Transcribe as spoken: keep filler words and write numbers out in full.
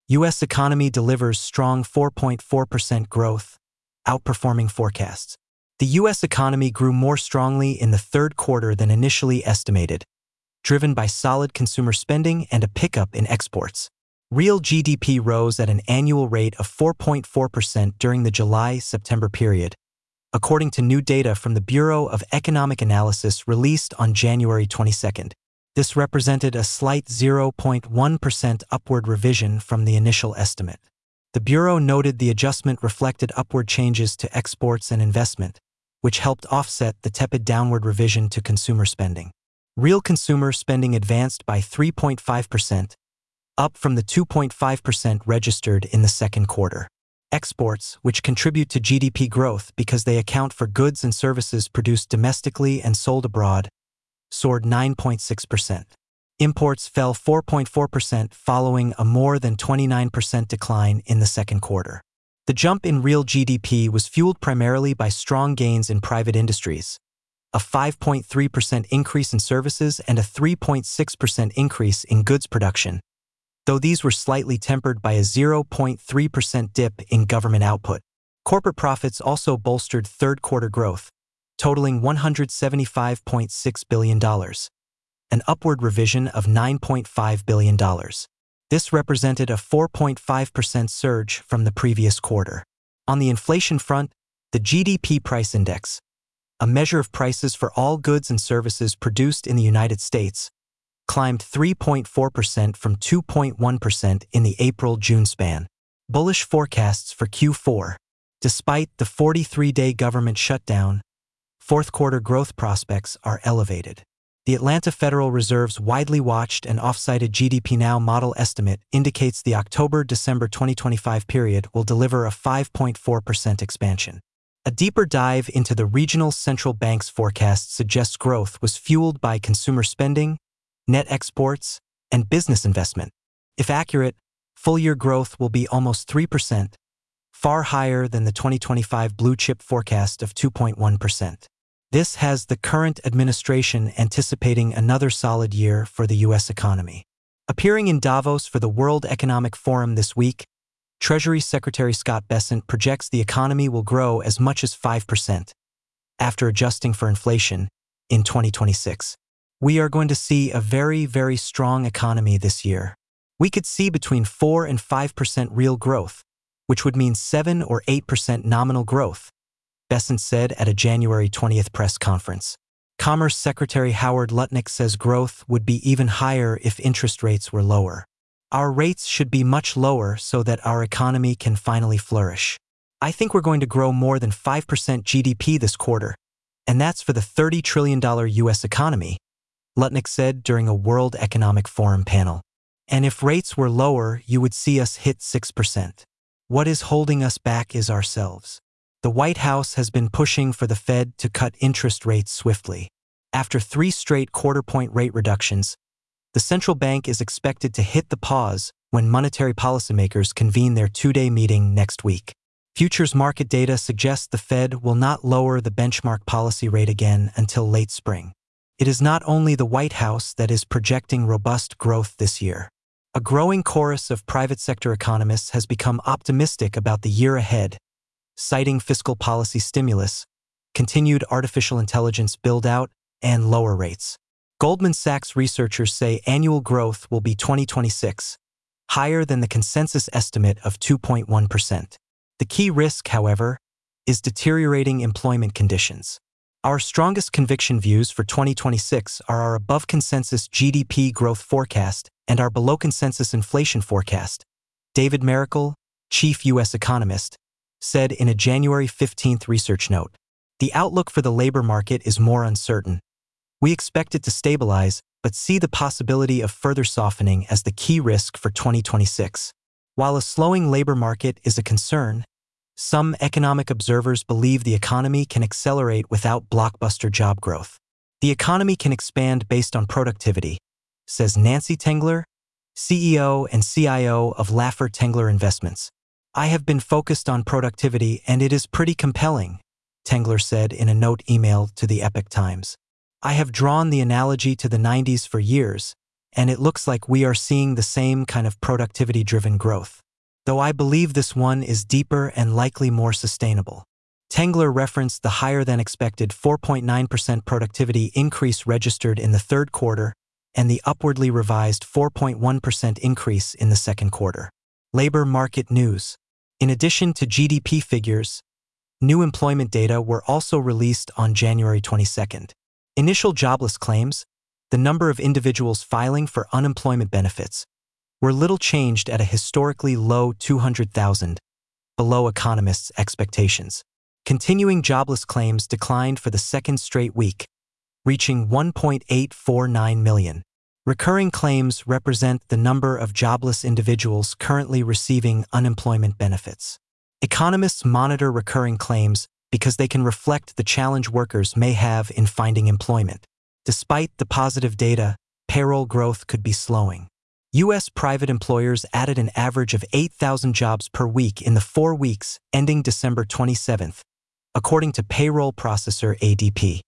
U S economy delivers strong four point four percent growth, outperforming forecasts. The U S economy grew more strongly in the third quarter than initially estimated, driven by solid consumer spending and a pickup in exports. Real G D P rose at an annual rate of four point four percent during the July-September period, according to new data from the Bureau of Economic Analysis released on January twenty-second. This represented a slight zero point one percent upward revision from the initial estimate. The Bureau noted the adjustment reflected upward changes to exports and investment, which helped offset the tepid downward revision to consumer spending. Real consumer spending advanced by three point five percent, up from the two point five percent registered in the second quarter. Exports, which contribute to G D P growth because they account for goods and services produced domestically and sold abroad, soared nine point six percent. Imports fell four point four percent following a more than twenty-nine percent decline in the second quarter. The jump in real G D P was fueled primarily by strong gains in private industries, a five point three percent increase in services and a three point six percent increase in goods production, though these were slightly tempered by a zero point three percent dip in government output. Corporate profits also bolstered third-quarter growth, totaling one hundred seventy-five point six billion dollars, an upward revision of nine point five billion dollars. This represented a four point five percent surge from the previous quarter. On the inflation front, the G D P Price Index, a measure of prices for all goods and services produced in the United States, climbed three point four percent from two point one percent in the April-June span. Bullish forecasts for Q four. Despite the forty-three day government shutdown, fourth-quarter growth prospects are elevated. The Atlanta Federal Reserve's widely watched and oft-cited G D P Now model estimate indicates the October-December twenty twenty-five period will deliver a five point four percent expansion. A deeper dive into the regional central bank's forecasts suggests growth was fueled by consumer spending, net exports, and business investment. If accurate, full-year growth will be almost three percent, far higher than the twenty twenty-five blue-chip forecast of two point one percent. This has the current administration anticipating another solid year for the U S economy. Appearing in Davos for the World Economic Forum this week, Treasury Secretary Scott Bessent projects the economy will grow as much as five percent, after adjusting for inflation, in twenty twenty-six. We are going to see a very, very strong economy this year. We could see between four and five percent real growth, which would mean seven or eight percent nominal growth, Bessent said at a January twentieth press conference. Commerce Secretary Howard Lutnick says growth would be even higher if interest rates were lower. Our rates should be much lower so that our economy can finally flourish. I think we're going to grow more than five percent G D P this quarter, and that's for the thirty trillion dollars U S economy, Lutnick said during a World Economic Forum panel. And if rates were lower, you would see us hit six percent. What is holding us back is ourselves. The White House has been pushing for the Fed to cut interest rates swiftly. After three straight quarter-point rate reductions, the central bank is expected to hit the pause when monetary policymakers convene their two-day meeting next week. Futures market data suggests the Fed will not lower the benchmark policy rate again until late spring. It is not only the White House that is projecting robust growth this year. A growing chorus of private sector economists has become optimistic about the year ahead, citing fiscal policy stimulus, continued artificial intelligence build-out, and lower rates. Goldman Sachs researchers say annual growth will be twenty twenty-six, higher than the consensus estimate of two point one percent. The key risk, however, is deteriorating employment conditions. Our strongest conviction views for twenty twenty-six are our above-consensus G D P growth forecast and our below-consensus inflation forecast, David Mericle, chief U S economist, said in a January fifteenth research note. The outlook for the labor market is more uncertain. We expect it to stabilize, but see the possibility of further softening as the key risk for twenty twenty-six. While a slowing labor market is a concern, some economic observers believe the economy can accelerate without blockbuster job growth. The economy can expand based on productivity, says Nancy Tengler, C E O and C I O of Laffer Tengler Investments. I have been focused on productivity and it is pretty compelling, Tengler said in a note emailed to the Epoch Times. I have drawn the analogy to the nineties for years, and it looks like we are seeing the same kind of productivity-driven growth, though I believe this one is deeper and likely more sustainable. Tengler referenced the higher-than-expected four point nine percent productivity increase registered in the third quarter and the upwardly revised four point one percent increase in the second quarter. Labor market news. In addition to G D P figures, new employment data were also released on January twenty-second. Initial jobless claims, the number of individuals filing for unemployment benefits, were little changed at a historically low two hundred thousand, below economists' expectations. Continuing jobless claims declined for the second straight week, reaching one point eight four nine million. Recurring claims represent the number of jobless individuals currently receiving unemployment benefits. Economists monitor recurring claims because they can reflect the challenge workers may have in finding employment. Despite the positive data, payroll growth could be slowing. U S private employers added an average of eight thousand jobs per week in the four weeks ending December twenty-seventh, according to payroll processor A D P.